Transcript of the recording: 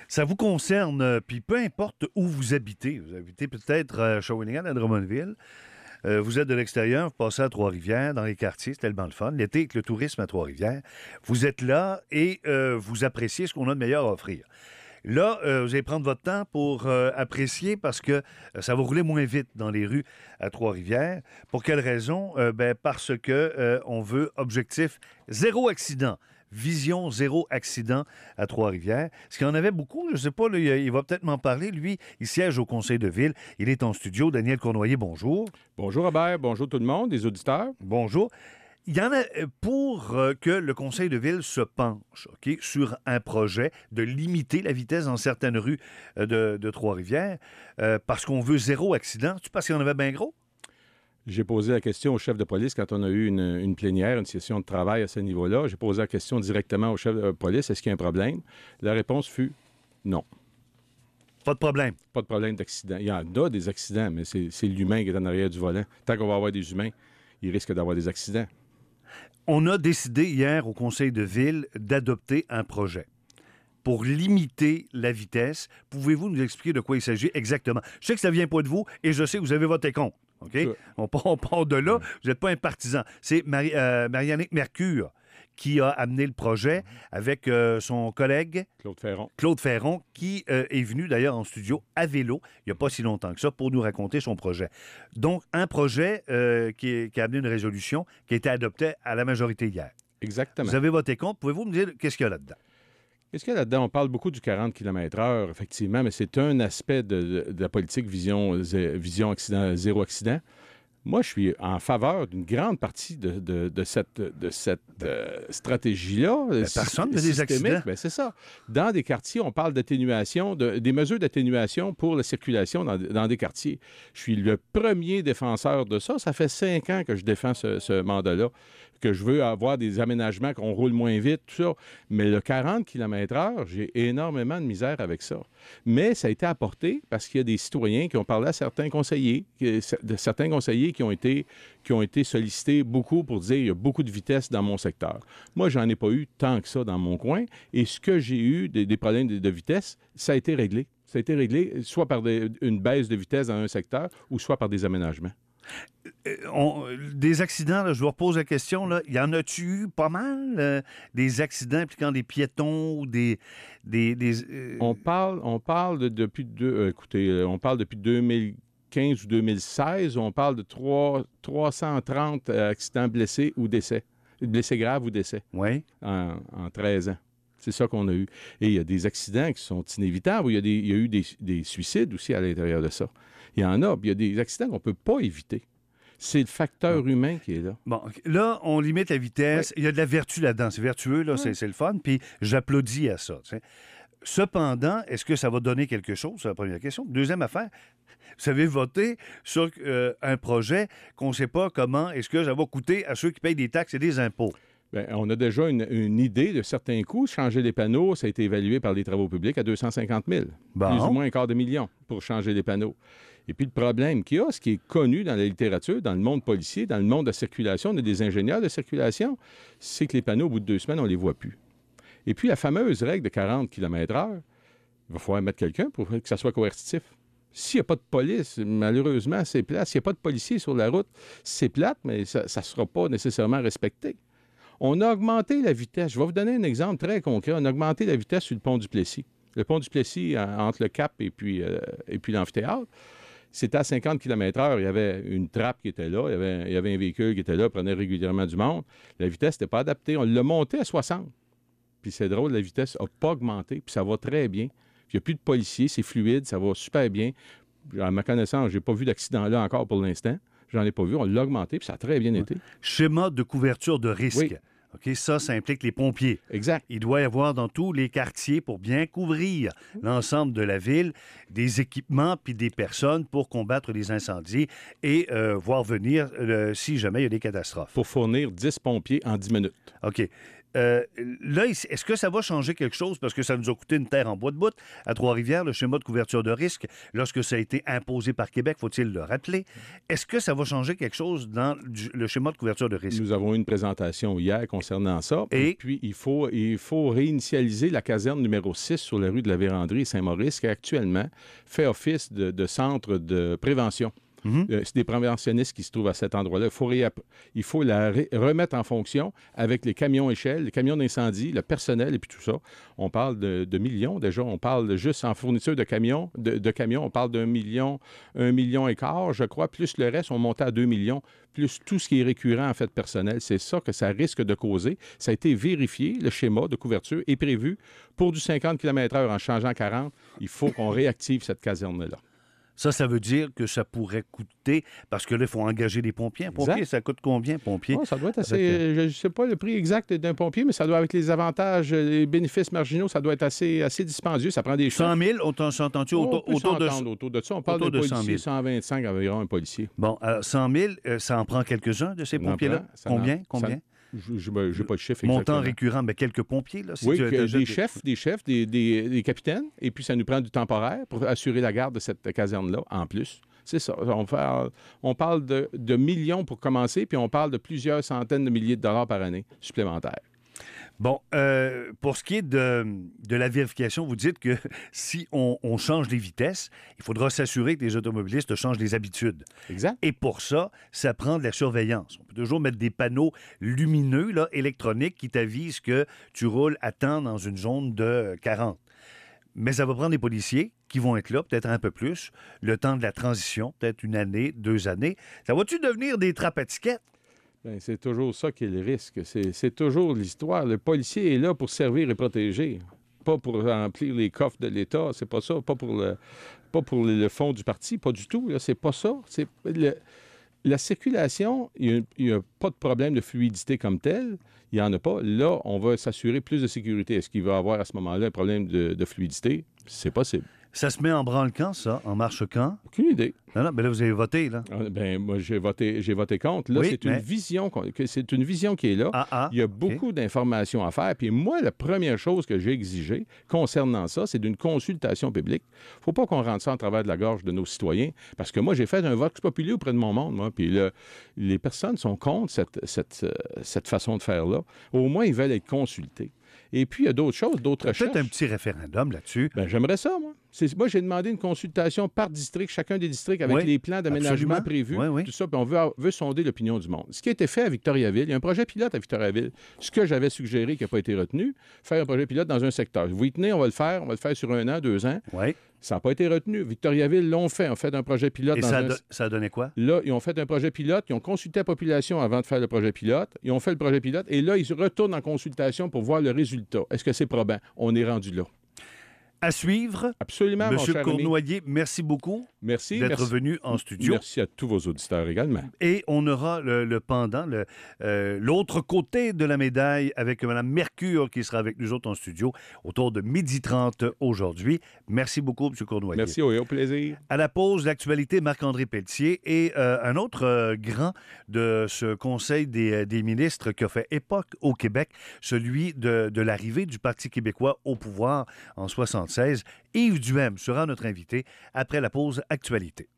Ça vous concerne, puis peu importe où vous habitez. Vous habitez peut-être à Shawinigan, à Drummondville. Vous êtes de l'extérieur, vous passez à Trois-Rivières, dans les quartiers, c'est tellement le fun. L'été, avec le tourisme à Trois-Rivières, vous êtes là et vous appréciez ce qu'on a de meilleur à offrir. Là, vous allez prendre votre temps pour apprécier parce que ça va rouler moins vite dans les rues à Trois-Rivières. Pour quelle raison? Parce que on veut objectif zéro accident. Vision zéro accident à Trois-Rivières. Est-ce qu'il y en avait beaucoup? Je ne sais pas, là, il va peut-être m'en parler. Lui, il siège au conseil de ville. Il est en studio. Daniel Cournoyer, bonjour. Bonjour Robert, bonjour tout le monde, les auditeurs. Bonjour. Il y en a pour que le conseil de ville se penche sur un projet de limiter la vitesse dans certaines rues de Trois-Rivières parce qu'on veut zéro accident. Tu penses qu'il y en avait bien gros? J'ai posé la question au chef de police quand on a eu une plénière, une session de travail à ce niveau-là. J'ai posé la question directement au chef de police, est-ce qu'il y a un problème? La réponse fut non. Pas de problème. Pas de problème d'accident. Il y en a des accidents, mais c'est l'humain qui est en arrière du volant. Tant qu'on va avoir des humains, il risque d'avoir des accidents. On a décidé hier au conseil de ville d'adopter un projet pour limiter la vitesse. Pouvez-vous nous expliquer de quoi il s'agit exactement? Je sais que ça vient pas de vous et je sais que vous avez voté contre. OK? On part de là. Vous n'êtes pas un partisan. C'est Marianne Mercure qui a amené le projet avec son collègue Claude Ferron, qui est venu d'ailleurs en studio à vélo il n'y a pas si longtemps que ça pour nous raconter son projet. Donc, un projet qui a amené une résolution qui a été adoptée à la majorité hier. Exactement. Vous avez voté contre. Pouvez-vous me dire qu'est-ce qu'il y a là-dedans? Qu'est-ce qu'il y a là-dedans? On parle beaucoup du 40 km/h, effectivement, mais c'est un aspect de la politique vision accident, zéro accident. Moi, je suis en faveur d'une grande partie de cette stratégie-là. Personne n'a des accidents. Ben, c'est ça. Dans des quartiers, on parle d'atténuation, des mesures d'atténuation pour la circulation dans des quartiers. Je suis le premier défenseur de ça. Ça fait 5 ans que je défends ce mandat-là, que je veux avoir des aménagements, qu'on roule moins vite, tout ça. Mais le 40 km/h, j'ai énormément de misère avec ça. Mais ça a été apporté parce qu'il y a des citoyens qui ont parlé à certains conseillers, qui ont été sollicités beaucoup pour dire il y a beaucoup de vitesse dans mon secteur. Moi, j'en ai pas eu tant que ça dans mon coin. Et ce que j'ai eu, des problèmes de vitesse, ça a été réglé. Ça a été réglé soit par une baisse de vitesse dans un secteur ou soit par des aménagements. Des accidents, là, je vous repose la question, là, y en a-tu eu pas mal, des accidents impliquant des piétons ou On parle depuis 2015 ou 2016, on parle de 330 accidents blessés ou décès. Blessés graves ou décès. Oui. En 13 ans. C'est ça qu'on a eu. Et il y a des accidents qui sont inévitables. Il y a eu des suicides aussi à l'intérieur de ça. Il y en a. Puis il y a des accidents qu'on ne peut pas éviter. C'est le facteur humain qui est là. Bon, là, on limite la vitesse. Oui. Il y a de la vertu là-dedans. C'est vertueux, là, oui. C'est le fun. Puis j'applaudis à ça. T'sais. Cependant, est-ce que ça va donner quelque chose? C'est la première question. Deuxième affaire, vous avez voté sur un projet qu'on ne sait pas comment est-ce que ça va coûter à ceux qui payent des taxes et des impôts. Bien, on a déjà une idée de certains coûts. Changer les panneaux, ça a été évalué par les travaux publics à 250 000. Bon. Plus ou moins $250,000 pour changer les panneaux. Et puis le problème qu'il y a, ce qui est connu dans la littérature, dans le monde policier, dans le monde de la circulation, on a des ingénieurs de circulation, c'est que les panneaux, au bout de 2 semaines, on ne les voit plus. Et puis la fameuse règle de 40 km/h, il va falloir mettre quelqu'un pour que ça soit coercitif. S'il n'y a pas de police, malheureusement, c'est plate. S'il n'y a pas de policier sur la route, c'est plate, mais ça ne sera pas nécessairement respecté. On a augmenté la vitesse. Je vais vous donner un exemple très concret. On a augmenté la vitesse sur le pont du Plessis. Le pont du Plessis, entre le Cap et puis l'amphithéâtre, c'était à 50 km/h. Il y avait une trappe qui était là. Il y avait un véhicule qui était là, prenait régulièrement du monde. La vitesse n'était pas adaptée. On l'a monté à 60. Puis c'est drôle, la vitesse n'a pas augmenté. Puis ça va très bien. Puis il n'y a plus de policiers. C'est fluide. Ça va super bien. À ma connaissance, je n'ai pas vu d'accident là encore pour l'instant. J'en ai pas vu. On l'a augmenté, puis ça a très bien été. Schéma de couverture de risque. Oui. OK, ça implique les pompiers. Exact. Il doit y avoir dans tous les quartiers, pour bien couvrir l'ensemble de la ville, des équipements puis des personnes pour combattre les incendies et voir venir si jamais il y a des catastrophes. Pour fournir 10 pompiers en 10 minutes. OK. là, est-ce que ça va changer quelque chose? Parce que ça nous a coûté une terre en bois de bout à Trois-Rivières, le schéma de couverture de risque, lorsque ça a été imposé par Québec, faut-il le rappeler. Est-ce que ça va changer quelque chose dans le schéma de couverture de risque? Nous avons eu une présentation hier concernant ça. Et puis, il faut réinitialiser la caserne numéro 6 sur la rue de la Vérandrie Saint-Maurice, qui actuellement fait office de centre de prévention. C'est des préventionnistes qui se trouvent à cet endroit-là. Il faut la remettre en fonction avec les camions échelles, les camions d'incendie, le personnel et puis tout ça. On parle de millions déjà. On parle juste en fourniture de camions, on parle d'1 million, 1,5 million, je crois, plus le reste, on montait à 2 millions, plus tout ce qui est récurrent en fait personnel. C'est ça que ça risque de causer. Ça a été vérifié. Le schéma de couverture est prévu pour du 50 km/h en changeant 40. Il faut qu'on réactive cette caserne-là. Ça veut dire que ça pourrait coûter, parce que là, il faut engager des pompiers. Un pompier, ça coûte combien, pompier? Oh, ça doit être assez... Je ne sais pas le prix exact d'un pompier, mais ça doit, avec les avantages, les bénéfices marginaux, ça doit être assez dispendieux. Ça prend des choses. 100 000, on s'entend-tu autour de ça? On parle de policiers, 125 environ un policier. Bon, 100 000, ça en prend quelques-uns de ces pompiers-là? Combien? Je n'ai pas de chiffre exactement. Montant récurrent, mais quelques pompiers, là? Oui, des chefs, des capitaines, et puis ça nous prend du temporaire pour assurer la garde de cette caserne-là, en plus. C'est ça. On parle de millions pour commencer, puis on parle de plusieurs centaines de milliers de dollars par année supplémentaires. Bon, pour ce qui est de la vérification, vous dites que si on change les vitesses, il faudra s'assurer que les automobilistes changent les habitudes. Exact. Et pour ça prend de la surveillance. On peut toujours mettre des panneaux lumineux, là, électroniques, qui t'avisent que tu roules à temps dans une zone de 40. Mais ça va prendre des policiers qui vont être là, peut-être un peu plus, le temps de la transition, peut-être 1 année, 2 années. Ça va-tu devenir des trappes à tickets? Bien, c'est toujours ça qui est le risque. C'est toujours l'histoire. Le policier est là pour servir et protéger, pas pour remplir les coffres de l'État. C'est pas ça. Pas pour le fond du parti, pas du tout. Là. C'est pas ça. La circulation, il n'y a pas de problème de fluidité comme tel. Il n'y en a pas. Là, on va s'assurer plus de sécurité. Est-ce qu'il va y avoir à ce moment-là un problème de fluidité? C'est possible. Ça se met en branle quand, ça? En marche quand? Aucune idée. Non, mais là, vous avez voté, là. Moi, j'ai voté contre. Là, c'est une vision qui est là. Il y a beaucoup d'informations à faire. Puis moi, la première chose que j'ai exigée concernant ça, c'est d'une consultation publique. Il ne faut pas qu'on rentre ça en travers de la gorge de nos citoyens. Parce que moi, j'ai fait un vote populaire auprès de mon monde, moi. Puis les personnes sont contre cette façon de faire-là. Au moins, ils veulent être consultés. Et puis, il y a d'autres choses, d'autres recherches. Peut-être un petit référendum là-dessus. J'aimerais ça, moi. Moi, j'ai demandé une consultation par district, chacun des districts, avec les plans d'aménagement prévus, tout ça, puis on veut sonder l'opinion du monde. Ce qui a été fait à Victoriaville, il y a un projet pilote à Victoriaville. Ce que j'avais suggéré qui n'a pas été retenu, faire un projet pilote dans un secteur. Vous y tenez, on va le faire sur 1 an, 2 ans. Oui. Ça n'a pas été retenu. Victoriaville l'ont fait. On fait un projet pilote. Et ça a donné quoi? Là, ils ont fait un projet pilote. Ils ont consulté la population avant de faire le projet pilote. Ils ont fait le projet pilote. Et là, ils retournent en consultation pour voir le résultat. Est-ce que c'est probant? On est rendu là. À suivre. Absolument, Monsieur mon cher Cournoyer, merci beaucoup d'être venu en studio. Merci à tous vos auditeurs également. Et on aura le pendant, l'autre côté de la médaille avec Mme Mercure qui sera avec nous autres en studio autour de 12h30 aujourd'hui. Merci beaucoup, M. Cournoyer. Merci, au plaisir. À la pause, l'actualité, Marc-André Pelletier et un autre grand de ce Conseil des ministres qui a fait époque au Québec, celui de l'arrivée du Parti québécois au pouvoir en 1976. Yves Duhem sera notre invité après la pause actualité.